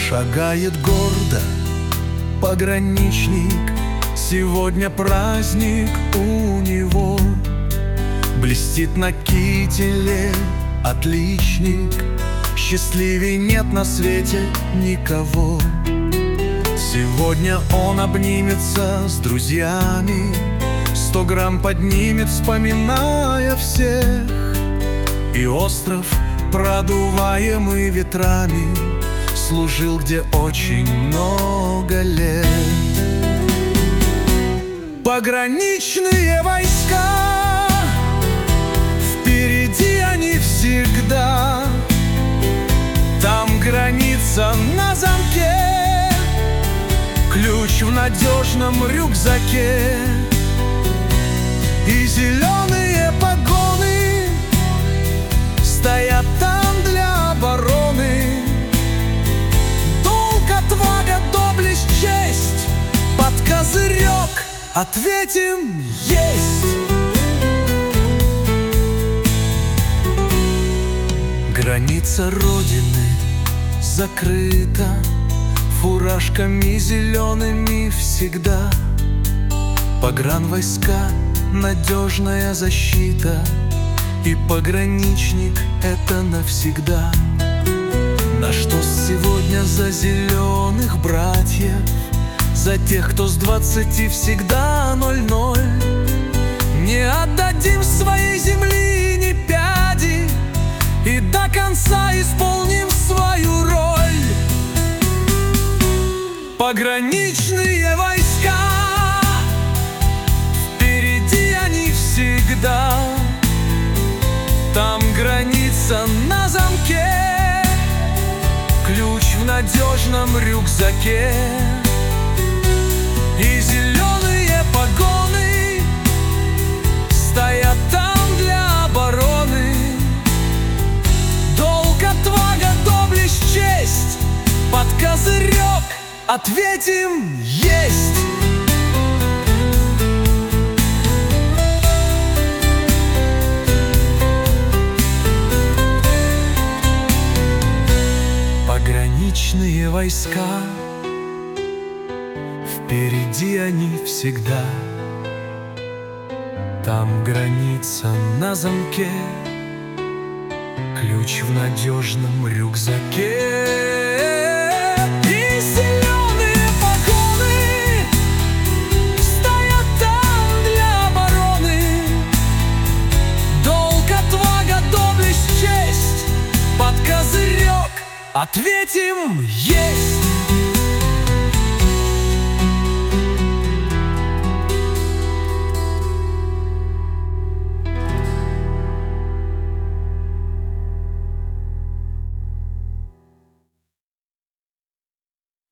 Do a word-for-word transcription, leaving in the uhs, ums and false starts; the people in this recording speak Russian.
Шагает гордо пограничник, сегодня праздник у него. Блестит на кителе отличник, счастливей нет на свете никого. Сегодня он обнимется с друзьями, сто грамм поднимет, вспоминая всех. И остров, продуваемый ветрами, служил где очень много лет. Пограничные войска, впереди они всегда. Там граница на замке, ключ в надежном рюкзаке. И зеленые погоны стоят там для обороны. Долг, отвага, доблесть, честь, под козырек ответим есть. Граница Родины закрыта фуражками зелеными всегда. Погранвойска — надежная защита, и пограничник — это навсегда. На что сегодня за зеленых братьев, за тех, кто с двадцати всегда ноль-ноль. Не отдадим своей земли ни пяди, и до конца исполним свою роль. Пограничные войска, впереди они всегда. Там граница на замке, ключ в надежном рюкзаке. И зеленые погоны стоят там для обороны. Долг, отвага, доблесть, честь, под козырек ответим есть. Пограничные войска, впереди они всегда. Там граница на замке, ключ в надежном рюкзаке. И зеленые погоны стоят там для обороны. Долг, отвага, доблесть, честь, под козырек ответим есть.